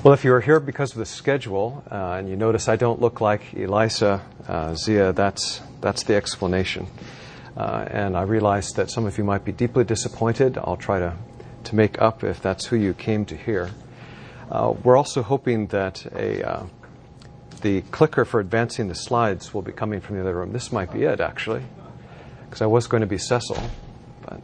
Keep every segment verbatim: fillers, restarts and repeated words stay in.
Well, if you're here because of the schedule, uh, and you notice I don't look like Elisa uh, Zia, that's that's the explanation. Uh, and I realize that some of you might be deeply disappointed. I'll try to, to make up if that's who you came to hear. Uh, we're also hoping that a uh, the clicker for advancing the slides will be coming from the other room. This might be it, actually, because I was going to be Cecil. But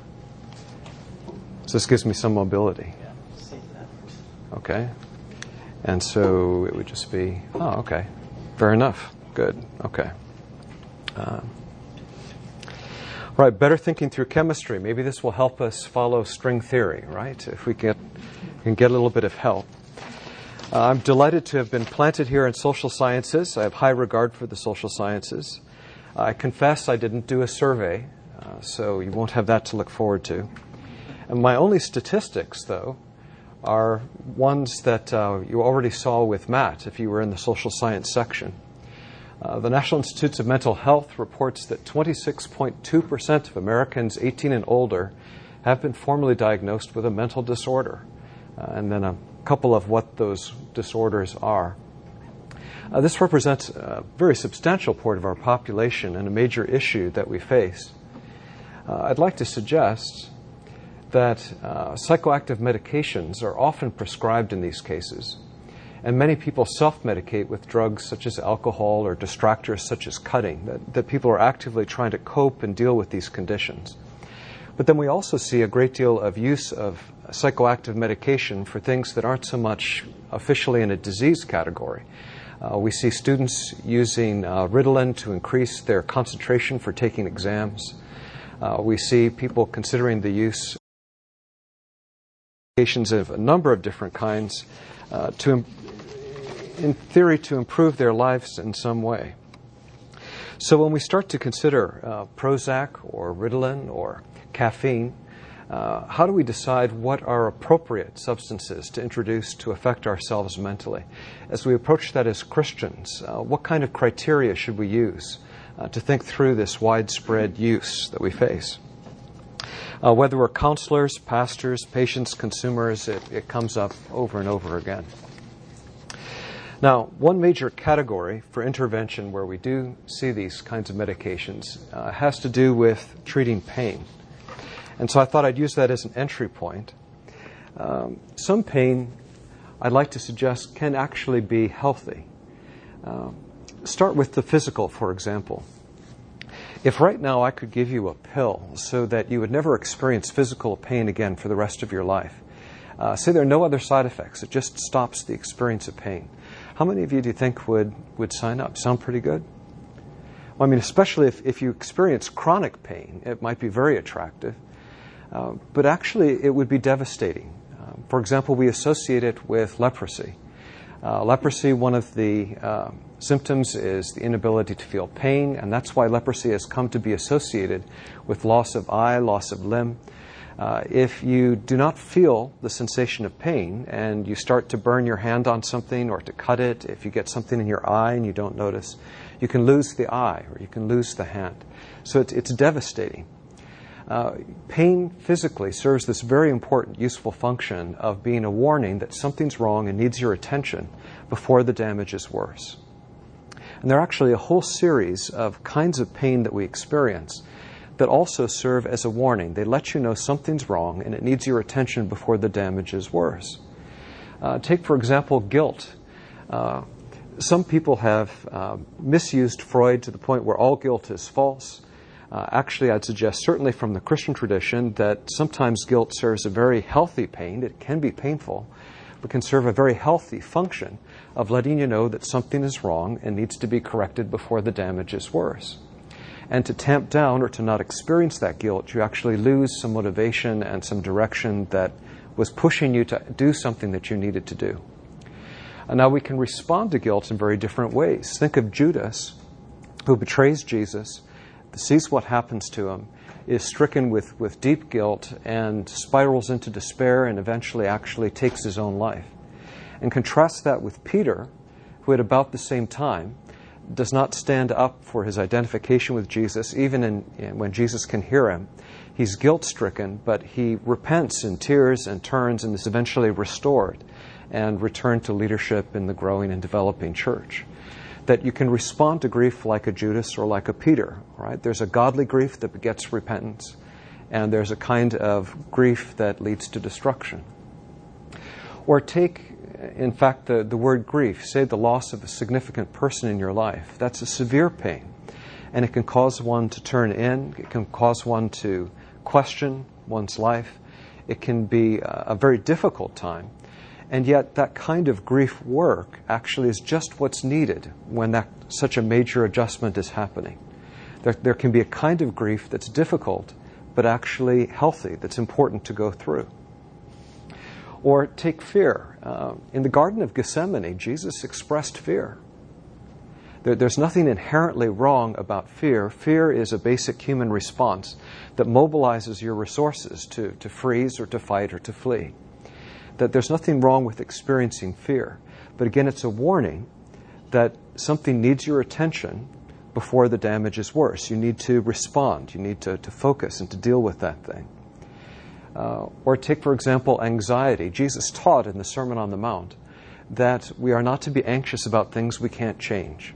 so this gives me some mobility. Okay. And so it would just be, oh, okay. Fair enough. Good. Okay. Um, all right, better thinking through chemistry. Maybe this will help us follow string theory, right? If we get, can get a little bit of help. Uh, I'm delighted to have been planted here in social sciences. I have high regard for the social sciences. I confess I didn't do a survey, uh, so you won't have that to look forward to. And my only statistics, though, are ones that uh, you already saw with Matt if you were in the social science section. Uh, the National Institutes of Mental Health reports that twenty-six point two percent of Americans eighteen and older have been formally diagnosed with a mental disorder, uh, and then a couple of what those disorders are. Uh, this represents a very substantial part of our population and a major issue that we face. Uh, I'd like to suggest that uh, psychoactive medications are often prescribed in these cases, and many people self-medicate with drugs such as alcohol or distractors such as cutting, that, that people are actively trying to cope and deal with these conditions. But then we also see a great deal of use of psychoactive medication for things that aren't so much officially in a disease category. Uh, we see students using uh, Ritalin to increase their concentration for taking exams. Uh, we see people considering the use of a number of different kinds uh, to, in theory, to improve their lives in some way. So when we start to consider uh, Prozac or Ritalin or caffeine, uh, how do we decide what are appropriate substances to introduce to affect ourselves mentally? As we approach that as Christians, uh, what kind of criteria should we use uh, to think through this widespread use that we face? Uh, whether we're counselors, pastors, patients, consumers, it, it comes up over and over again. Now, one major category for intervention where we do see these kinds of medications uh, has to do with treating pain. And so I thought I'd use that as an entry point. Um, some pain, I'd like to suggest, can actually be healthy. Uh, start with the physical, for example. If right now I could give you a pill so that you would never experience physical pain again for the rest of your life, uh, say there are no other side effects, it just stops the experience of pain, how many of you do you think would, would sign up? Sound pretty good? Well, I mean, especially if, if you experience chronic pain, it might be very attractive, uh, but actually it would be devastating. Uh, for example, we associate it with leprosy. Uh, leprosy, one of the uh, symptoms is the inability to feel pain, and that's why leprosy has come to be associated with loss of eye, loss of limb. Uh, if you do not feel the sensation of pain and you start to burn your hand on something or to cut it, if you get something in your eye and you don't notice, you can lose the eye or you can lose the hand. So it's, it's devastating. Uh, pain physically serves this very important, useful function of being a warning that something's wrong and needs your attention before the damage is worse. And there are actually a whole series of kinds of pain that we experience that also serve as a warning. They let you know something's wrong and it needs your attention before the damage is worse. Uh, take, for example, guilt. Uh, some people have uh, misused Freud to the point where all guilt is false. Uh, actually, I'd suggest, certainly from the Christian tradition, that sometimes guilt serves a very healthy pain. It can be painful, but can serve a very healthy function of letting you know that something is wrong and needs to be corrected before the damage is worse. And to tamp down or to not experience that guilt, you actually lose some motivation and some direction that was pushing you to do something that you needed to do. And now we can respond to guilt in very different ways. Think of Judas, who betrays Jesus, sees what happens to him, is stricken with, with deep guilt and spirals into despair and eventually actually takes his own life. And contrast that with Peter, who at about the same time does not stand up for his identification with Jesus, even in, in, when Jesus can hear him. He's guilt-stricken, but he repents in tears and turns and is eventually restored and returned to leadership in the growing and developing church. That you can respond to grief like a Judas or like a Peter, right? There's a godly grief that begets repentance, and there's a kind of grief that leads to destruction. Or take, in fact, the, the word grief, say the loss of a significant person in your life. That's a severe pain, and it can cause one to turn in, it can cause one to question one's life. It can be a, a very difficult time. And yet that kind of grief work actually is just what's needed when that such a major adjustment is happening. There, there can be a kind of grief that's difficult, but actually healthy, that's important to go through. Or take fear. Uh, in the Garden of Gethsemane, Jesus expressed fear. There, there's nothing inherently wrong about fear. Fear is a basic human response that mobilizes your resources to, to freeze or to fight or to flee. That there's nothing wrong with experiencing fear. But again, it's a warning that something needs your attention before the damage is worse. You need to respond. You need to, to focus and to deal with that thing. Uh, or take, for example, anxiety. Jesus taught in the Sermon on the Mount that we are not to be anxious about things we can't change.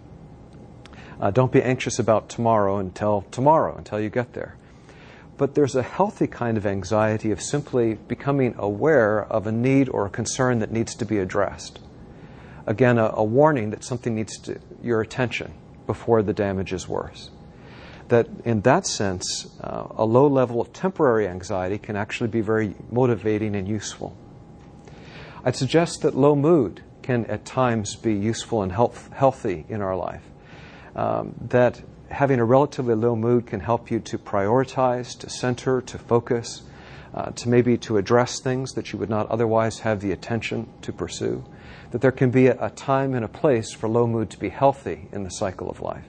Uh, don't be anxious about tomorrow until tomorrow, until you get there. But there's a healthy kind of anxiety of simply becoming aware of a need or a concern that needs to be addressed. Again, a, a warning that something needs to, your attention before the damage is worse. That in that sense, uh, a low level of temporary anxiety can actually be very motivating and useful. I'd suggest that low mood can at times be useful and health, healthy in our life. Um, that having a relatively low mood can help you to prioritize, to center, to focus, uh, to maybe to address things that you would not otherwise have the attention to pursue. That there can be a, a time and a place for low mood to be healthy in the cycle of life.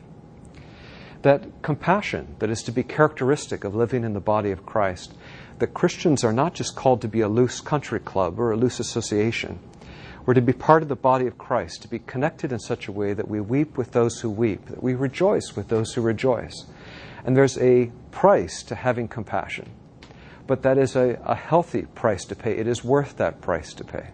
That compassion that is to be characteristic of living in the body of Christ, that Christians are not just called to be a loose country club or a loose association. We're to be part of the body of Christ, to be connected in such a way that we weep with those who weep, that we rejoice with those who rejoice. And there's a price to having compassion, but that is a, a healthy price to pay. It is worth that price to pay.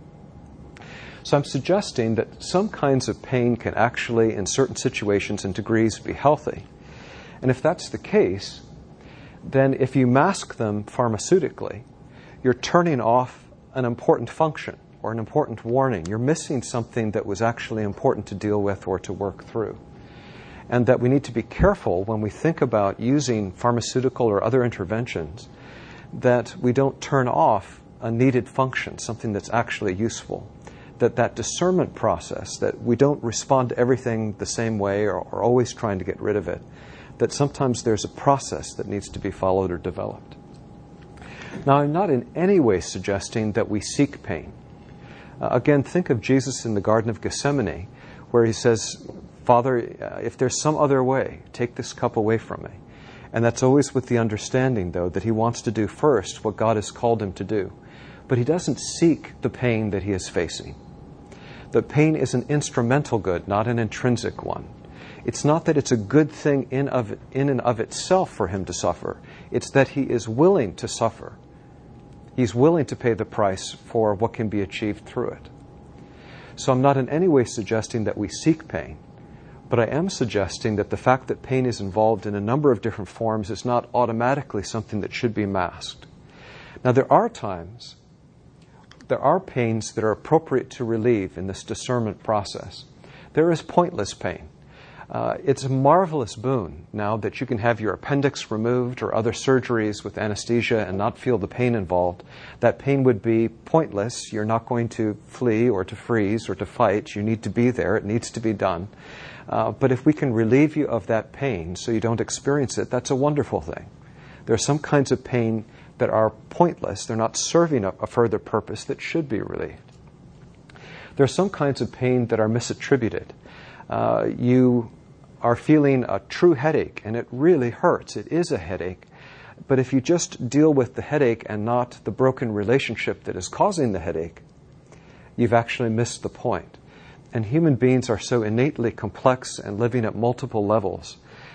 So I'm suggesting that some kinds of pain can actually, in certain situations and degrees, be healthy. And if that's the case, then if you mask them pharmaceutically, you're turning off an important function or an important warning. You're missing something that was actually important to deal with or to work through. And that we need to be careful when we think about using pharmaceutical or other interventions that we don't turn off a needed function, something that's actually useful. That that discernment process, that we don't respond to everything the same way or, or always trying to get rid of it, that sometimes there's a process that needs to be followed or developed. Now, I'm not in any way suggesting that we seek pain. Uh, again, think of Jesus in the Garden of Gethsemane, where he says, Father, uh, if there's some other way, take this cup away from me. And that's always with the understanding, though, that he wants to do first what God has called him to do. But he doesn't seek the pain that he is facing. The pain is an instrumental good, not an intrinsic one. It's not that it's a good thing in, of, in and of itself for him to suffer. It's that he is willing to suffer. He's willing to pay the price for what can be achieved through it. So I'm not in any way suggesting that we seek pain, but I am suggesting that the fact that pain is involved in a number of different forms is not automatically something that should be masked. Now, there are times, there are pains that are appropriate to relieve in this discernment process. There is pointless pain. Uh, it's a marvelous boon now that you can have your appendix removed or other surgeries with anesthesia and not feel the pain involved. That pain would be pointless. You're not going to flee or to freeze or to fight. You need to be there. It needs to be done. Uh, but if we can relieve you of that pain so you don't experience it, that's a wonderful thing. There are some kinds of pain that are pointless. They're not serving a, a further purpose that should be relieved. There are some kinds of pain that are misattributed. Uh, you are feeling a true headache, and it really hurts. It is a headache. But if you just deal with the headache and not the broken relationship that is causing the headache, you've actually missed the point. And human beings are so innately complex and living at multiple levels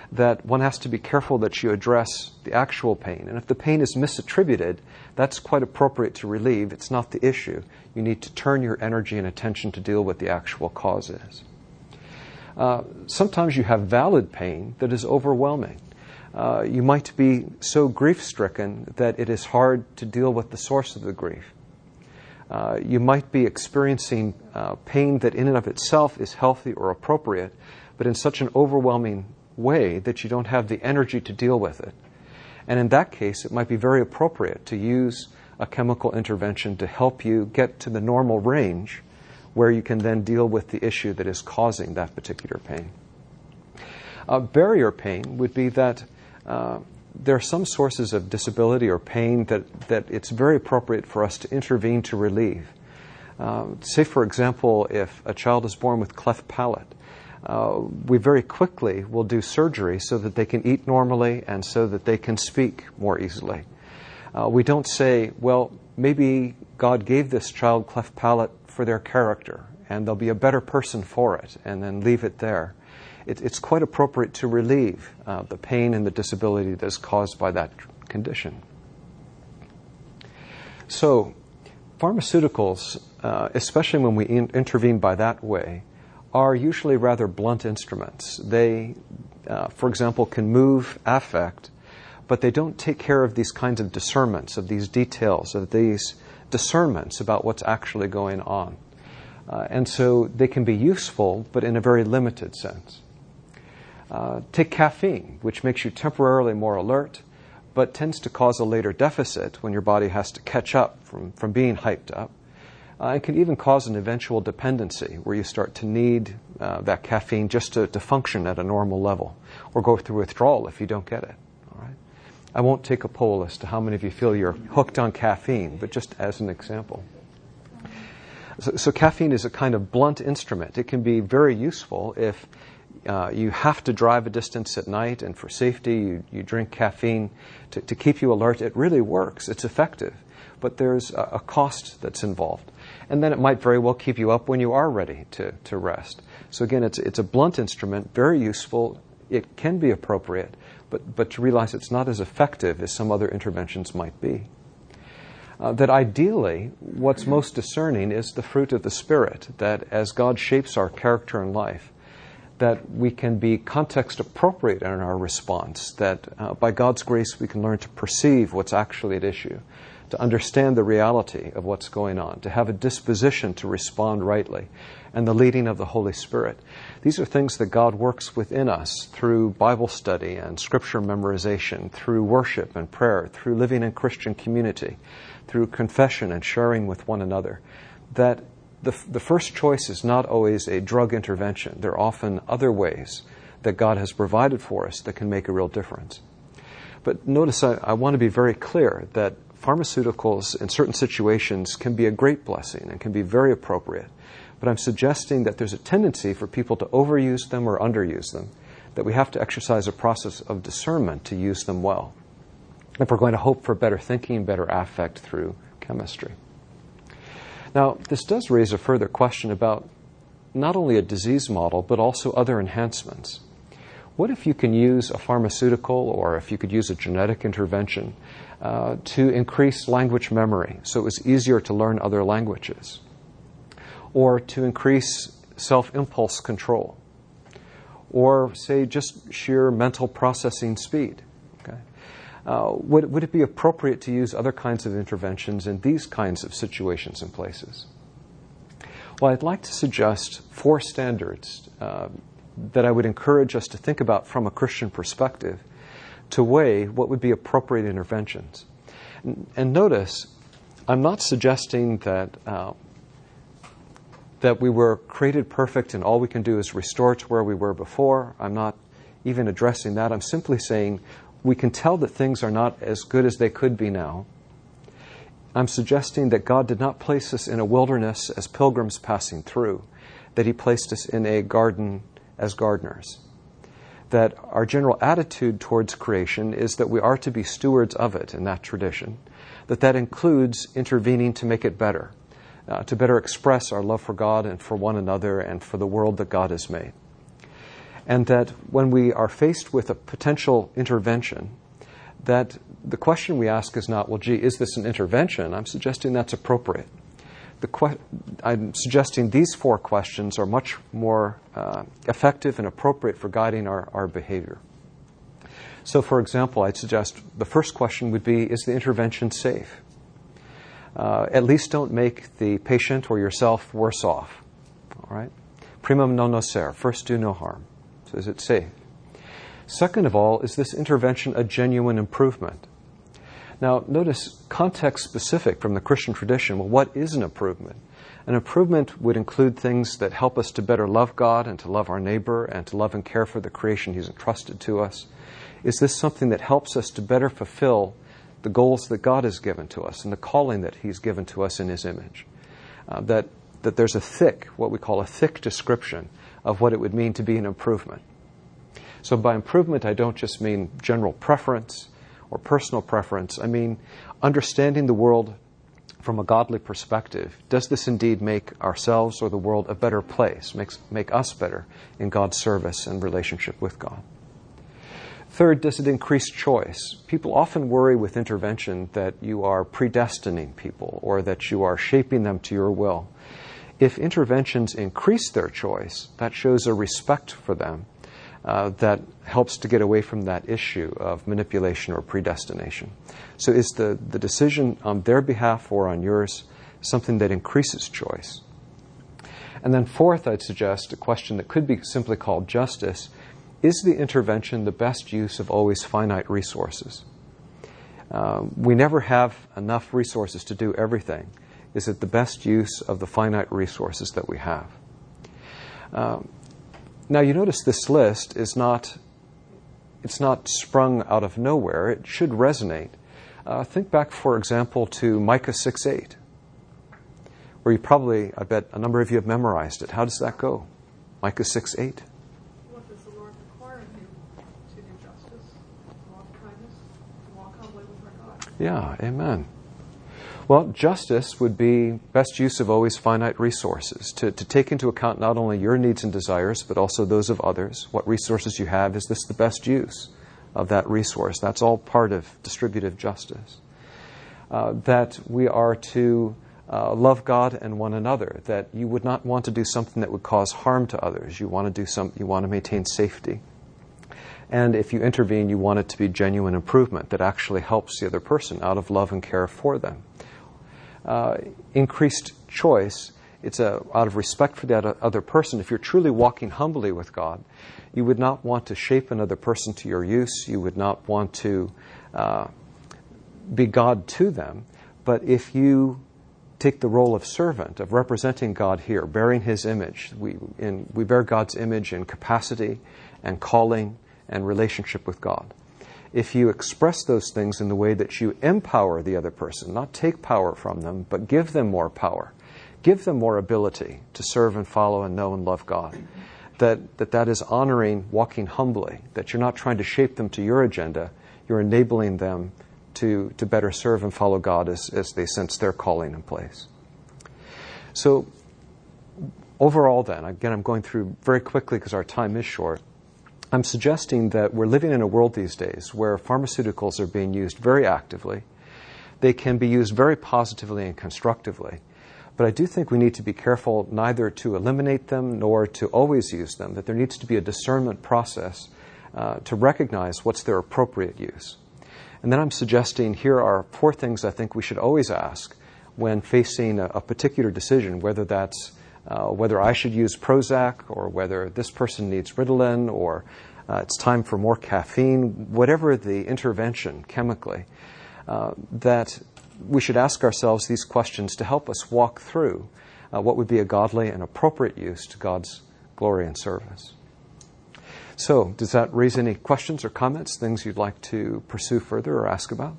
that one has to be careful that you address the actual pain. And if the pain is misattributed, that's quite appropriate to relieve. It's not the issue. You need to turn your energy and attention to deal with the actual cause is. Uh, sometimes you have valid pain that is overwhelming. Uh, you might be so grief-stricken that it is hard to deal with the source of the grief. Uh, you might be experiencing uh, pain that in and of itself is healthy or appropriate, but in such an overwhelming way that you don't have the energy to deal with it. And in that case, it might be very appropriate to use a chemical intervention to help you get to the normal range where you can then deal with the issue that is causing that particular pain. Uh, barrier pain would be that uh, there are some sources of disability or pain that, that it's very appropriate for us to intervene to relieve. Uh, say, for example, if a child is born with cleft palate, uh, we very quickly will do surgery so that they can eat normally and so that they can speak more easily. Uh, we don't say, well, maybe God gave this child cleft palate for their character and they'll be a better person for it, and then leave it there. It, it's quite appropriate to relieve uh, the pain and the disability that is caused by that condition. So, pharmaceuticals, uh, especially when we in- intervene by that way, are usually rather blunt instruments. They, uh, for example, can move affect, but they don't take care of these kinds of discernments, of these details, of these discernments about what's actually going on. Uh, and so they can be useful, but in a very limited sense. Uh, take caffeine, which makes you temporarily more alert, but tends to cause a later deficit when your body has to catch up from, from being hyped up. Uh, and can even cause an eventual dependency where you start to need uh, that caffeine just to, to function at a normal level, or go through withdrawal if you don't get it. All right? I won't take a poll as to how many of you feel you're hooked on caffeine, but just as an example. So, so caffeine is a kind of blunt instrument. It can be very useful if uh, you have to drive a distance at night, and for safety you, you drink caffeine to, to keep you alert. It really works. It's effective. But there's a, a cost that's involved. And then it might very well keep you up when you are ready to, to rest. So again, it's, it's a blunt instrument, very useful. It can be appropriate, but, but to realize it's not as effective as some other interventions might be. Uh, that ideally, what's most discerning is the fruit of the Spirit, that as God shapes our character and life, that we can be context appropriate in our response, that uh, by God's grace we can learn to perceive what's actually at issue, to understand the reality of what's going on, to have a disposition to respond rightly, and the leading of the Holy Spirit. These are things that God works within us through Bible study and Scripture memorization, through worship and prayer, through living in Christian community, through confession and sharing with one another. That the, the first choice is not always a drug intervention. There are often other ways that God has provided for us that can make a real difference. But notice I, I want to be very clear that pharmaceuticals in certain situations can be a great blessing and can be very appropriate. But I'm suggesting that there's a tendency for people to overuse them or underuse them, that we have to exercise a process of discernment to use them well, if we're going to hope for better thinking, better affect through chemistry. Now, this does raise a further question about not only a disease model, but also other enhancements. What if you can use a pharmaceutical, or if you could use a genetic intervention uh, to increase language memory so it was easier to learn other languages, or to increase self-impulse control, or say just sheer mental processing speed? Okay? Uh, would, would it be appropriate to use other kinds of interventions in these kinds of situations and places? Well, I'd like to suggest four standards uh, that I would encourage us to think about from a Christian perspective to weigh what would be appropriate interventions. And, and notice, I'm not suggesting that uh, that we were created perfect and all we can do is restore to where we were before. I'm not even addressing that. I'm simply saying we can tell that things are not as good as they could be now. I'm suggesting that God did not place us in a wilderness as pilgrims passing through, that He placed us in a garden as gardeners. That our general attitude towards creation is that we are to be stewards of it in that tradition, that that includes intervening to make it better, uh, to better express our love for God and for one another and for the world that God has made. And that when we are faced with a potential intervention, that the question we ask is not, well, gee, is this an intervention? I'm suggesting that's appropriate. The que- I'm suggesting these four questions are much more uh, effective and appropriate for guiding our, our behavior. So, for example, I'd suggest the first question would be, is the intervention safe? Uh, at least don't make the patient or yourself worse off. All right? Primum non nocere, first do no harm. So is it safe? Second of all, is this intervention a genuine improvement? Now, notice context specific from the Christian tradition. Well, what is an improvement? An improvement would include things that help us to better love God and to love our neighbor and to love and care for the creation He's entrusted to us. Is this something that helps us to better fulfill the goals that God has given to us and the calling that He's given to us in His image? Uh, that, that there's a thick, what we call a thick description of what it would mean to be an improvement. So by improvement, I don't just mean general preference or personal preference. I mean understanding the world from a godly perspective. Does this indeed make ourselves or the world a better place, makes, make us better in God's service and relationship with God? Third, does it increase choice? People often worry with intervention that you are predestining people or that you are shaping them to your will. If interventions increase their choice, that shows a respect for them uh, that helps to get away from that issue of manipulation or predestination. So is the, the decision on their behalf or on yours something that increases choice? And then fourth, I'd suggest a question that could be simply called justice. Is the intervention the best use of always finite resources? Uh, we never have enough resources to do everything. Is it the best use of the finite resources that we have? Um, now you notice this list is not, it's not sprung out of nowhere. It should resonate. Uh, think back, for example, to Micah six eight, where you probably, I bet a number of you have memorized it. How does that go? Micah six eight. What does the Lord require of you? To do justice, to walk kindness, to walk humbly with our God. Yeah, amen. Well, justice would be best use of always finite resources, to, to take into account not only your needs and desires, but also those of others. What resources you have, is this the best use of that resource? That's all part of distributive justice. Uh, that we are to uh, love God and one another, that you would not want to do something that would cause harm to others. You want to do some, you want to maintain safety. And if you intervene, you want it to be genuine improvement that actually helps the other person out of love and care for them. Uh, increased choice, it's a, out of respect for that other person. If you're truly walking humbly with God, you would not want to shape another person to your use. You would not want to uh, be God to them. But if you take the role of servant, of representing God here, bearing His image, we, in, we bear God's image in capacity and calling and relationship with God. If you express those things in the way that you empower the other person, not take power from them, but give them more power, give them more ability to serve and follow and know and love God, that that, that is honoring walking humbly, that you're not trying to shape them to your agenda, you're enabling them to, to better serve and follow God as, as they sense their calling in place. So overall then, again, I'm going through very quickly because our time is short. I'm suggesting that we're living in a world these days where pharmaceuticals are being used very actively. They can be used very positively and constructively. But I do think we need to be careful neither to eliminate them nor to always use them, that there needs to be a discernment process uh, to recognize what's their appropriate use. And then I'm suggesting here are four things I think we should always ask when facing a, a particular decision, whether that's Uh, whether I should use Prozac or whether this person needs Ritalin or uh, it's time for more caffeine, whatever the intervention chemically, uh, that we should ask ourselves these questions to help us walk through uh, what would be a godly and appropriate use to God's glory and service. So, does that raise any questions or comments, things you'd like to pursue further or ask about?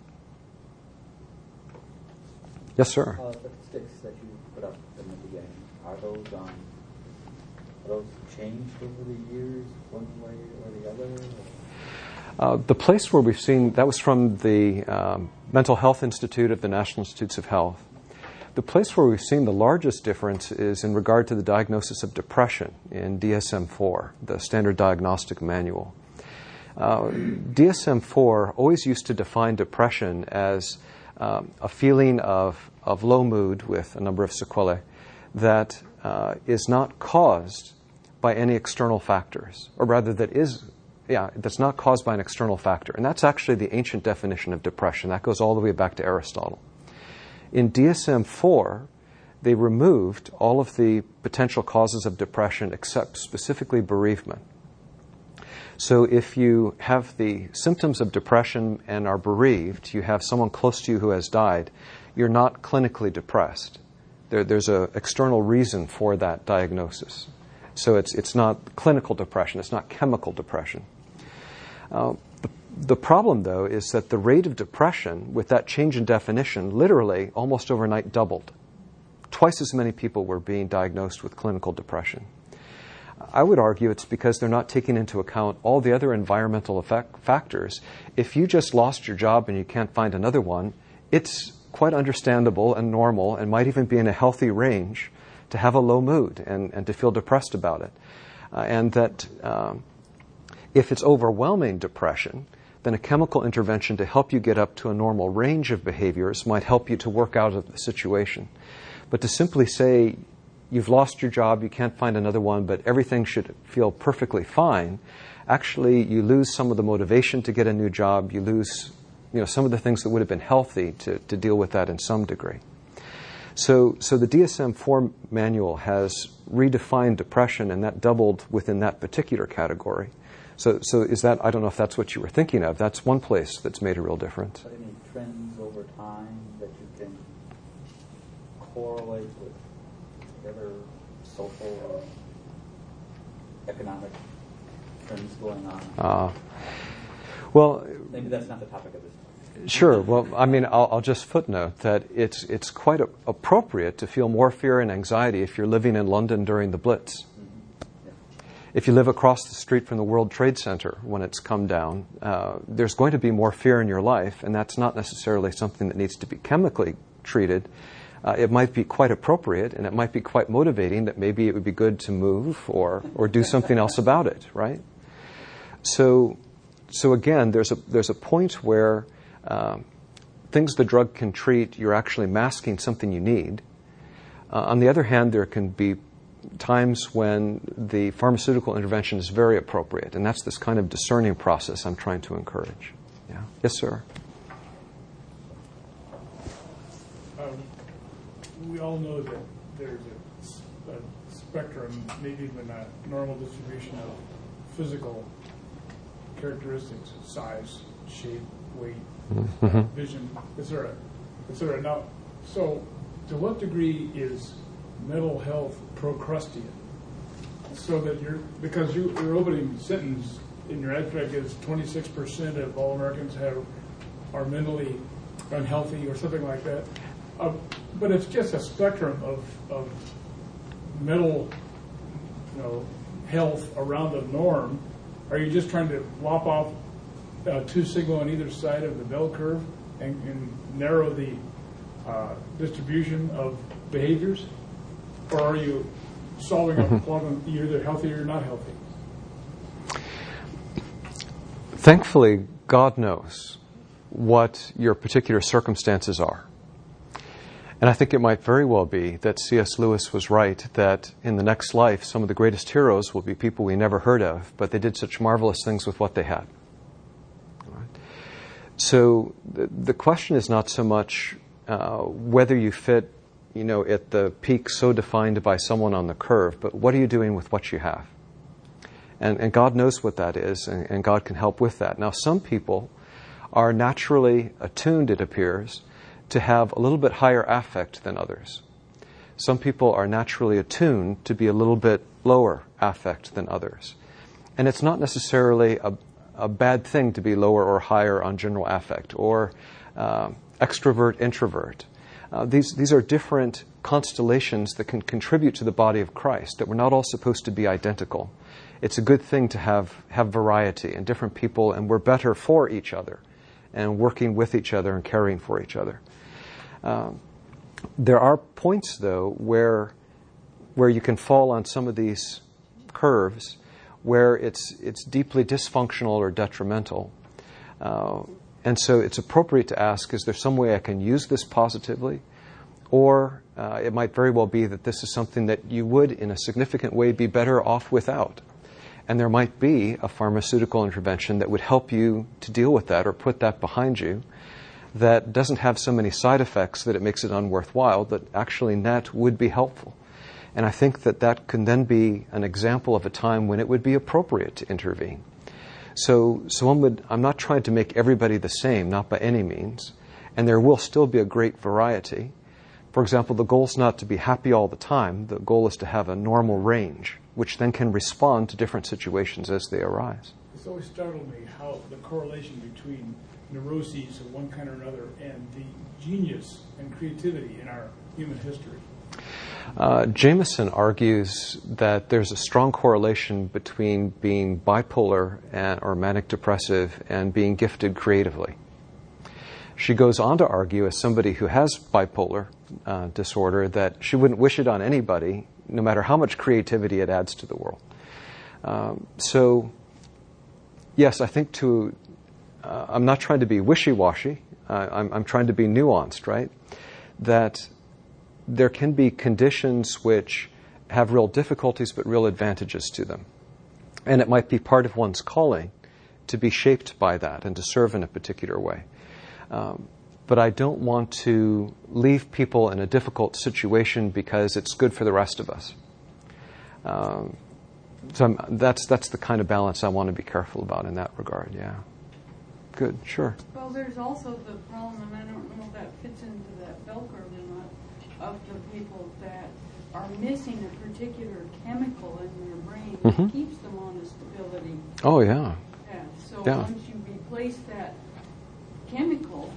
Yes, sir. Uh, the statistics that you put up in the beginning, are those um, are those changed over the years, one way or the other? Uh, the place where we've seen, that was from the um, Mental Health Institute of the National Institutes of Health. the place where we've seen the largest difference is in regard to the diagnosis of depression in D S M four, the Standard Diagnostic Manual. Uh, D S M four always used to define depression as um, a feeling of, of low mood with a number of sequelae that uh, is not caused by any external factors, or rather that is, yeah, that's not caused by an external factor. And that's actually the ancient definition of depression. That goes all the way back to Aristotle. In D S M four, they removed all of the potential causes of depression except specifically bereavement. So if you have the symptoms of depression and are bereaved, you have someone close to you who has died, you're not clinically depressed. There, there's an external reason for that diagnosis. So it's, it's not clinical depression, it's not chemical depression. Uh, the, the problem, though, is that the rate of depression with that change in definition literally almost overnight doubled. Twice as many people were being diagnosed with clinical depression. I would argue it's because they're not taking into account all the other environmental effect factors. If you just lost your job and you can't find another one, it's quite understandable and normal and might even be in a healthy range to have a low mood and, and to feel depressed about it. Uh, and that um, if it's overwhelming depression, then a chemical intervention to help you get up to a normal range of behaviors might help you to work out of the situation. But to simply say, you've lost your job, you can't find another one, but everything should feel perfectly fine, actually you lose some of the motivation to get a new job, you lose you know, some of the things that would have been healthy to, to deal with that in some degree. So, so the D S M four manual has redefined depression, and that doubled within that particular category. So, so is that, I don't know if that's what you were thinking of, that's one place that's made a real difference. But any trends over time that you can correlate with other social or economic trends going on? Uh, well, maybe that's not the topic of this. Sure. Well, I mean, I'll, I'll just footnote that it's it's quite a, appropriate to feel more fear and anxiety if you're living in London during the Blitz. Mm-hmm. Yeah. If you live across the street from the World Trade Center when it's come down, uh, there's going to be more fear in your life, and that's not necessarily something that needs to be chemically treated. Uh, it might be quite appropriate, and it might be quite motivating that maybe it would be good to move or or do something else about it, right? So, so again, there's a there's a point where Um, things the drug can treat, you're actually masking something you need. Uh, on the other hand, there can be times when the pharmaceutical intervention is very appropriate, and that's this kind of discerning process I'm trying to encourage. Yeah. Yes, sir. Um, we all know that there's a, a spectrum, maybe even a normal distribution of physical characteristics, size, shape, weight, Mm-hmm. vision, et cetera, et cetera. Now, so to what degree is mental health procrustean? So that you're, because you, your opening sentence in your abstract is twenty-six percent of all Americans have are mentally unhealthy or something like that. Uh, but it's just a spectrum of, of mental, you know, health around the norm. Are you just trying to lop off Uh, two sigma on either side of the bell curve and, and narrow the uh, distribution of behaviors? Or are you solving mm-hmm. a problem, you're either healthy or not healthy? Thankfully, God knows what your particular circumstances are. And I think it might very well be that C S Lewis was right, that in the next life, some of the greatest heroes will be people we never heard of, but they did such marvelous things with what they had. So the, the question is not so much uh, whether you fit, you know, at the peak so defined by someone on the curve, but what are you doing with what you have? And, and God knows what that is, and, and God can help with that. Now, some people are naturally attuned, it appears, to have a little bit higher affect than others. Some people are naturally attuned to be a little bit lower affect than others. And it's not necessarily a a bad thing to be lower or higher on general affect, or uh, extrovert, introvert. Uh, these, these are different constellations that can contribute to the body of Christ, that we're not all supposed to be identical. It's a good thing to have, have variety and different people, and we're better for each other and working with each other and caring for each other. Um, there are points, though, where where you can fall on some of these curves where it's it's deeply dysfunctional or detrimental. Uh, and so it's appropriate to ask, is there some way I can use this positively? Or uh, it might very well be that this is something that you would, in a significant way, be better off without. And there might be a pharmaceutical intervention that would help you to deal with that or put that behind you that doesn't have so many side effects that it makes it unworthwhile, that actually net would be helpful. And I think that that can then be an example of a time when it would be appropriate to intervene. So, so one would, I'm not trying to make everybody the same, not by any means. And there will still be a great variety. For example, the goal is not to be happy all the time. The goal is to have a normal range, which then can respond to different situations as they arise. It's always startled me how the correlation between neuroses of one kind or another and the genius and creativity in our human history. Uh, Jameson argues that there's a strong correlation between being bipolar and, or manic depressive and being gifted creatively. She goes on to argue, as somebody who has bipolar uh, disorder, that she wouldn't wish it on anybody, no matter how much creativity it adds to the world. Um, so, yes, I think to, uh, I'm not trying to be wishy-washy. Uh, I'm, I'm trying to be nuanced, right? That there can be conditions which have real difficulties but real advantages to them. And it might be part of one's calling to be shaped by that and to serve in a particular way. Um, but I don't want to leave people in a difficult situation because it's good for the rest of us. Um, so I'm, that's that's the kind of balance I want to be careful about in that regard, yeah. Good, sure. Well, there's also the problem, and I don't know if that fits into that bell curve or not, of the people that are missing a particular chemical in their brain Mm-hmm. that keeps them on a stability Oh, yeah. path. So Yeah. once you replace that chemical,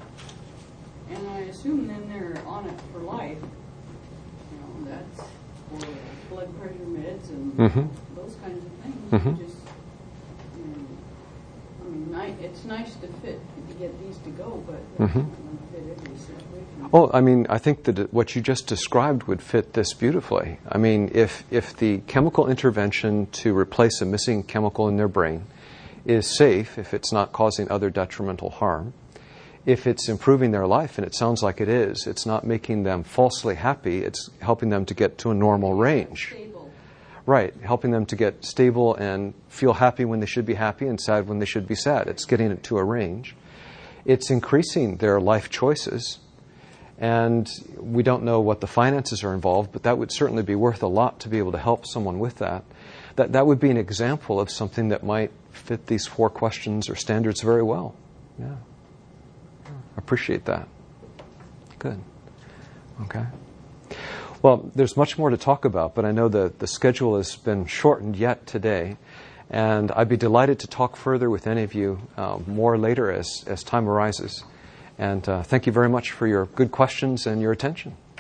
and I assume then they're on it for life, you know, that's for blood pressure meds and Mm-hmm. those kinds of things. Mhm. You just, you know, I mean, ni- it's nice to fit, to get these to go, but that's Mhm. not going to fit every situation. Well, I mean, I think that what you just described would fit this beautifully. I mean, if if the chemical intervention to replace a missing chemical in their brain is safe, if it's not causing other detrimental harm, if it's improving their life, and it sounds like it is, it's not making them falsely happy, it's helping them to get to a normal range. Stable. Right, helping them to get stable and feel happy when they should be happy and sad when they should be sad. It's getting it to a range. It's increasing their life choices. And we don't know what the finances are involved, but that would certainly be worth a lot to be able to help someone with that. That that would be an example of something that might fit these four questions or standards very well. Yeah. Appreciate that. Good. Okay. Well, there's much more to talk about, but I know that the schedule has been shortened yet today, and I'd be delighted to talk further with any of you uh, more later as, as time arises. And uh, thank you very much for your good questions and your attention.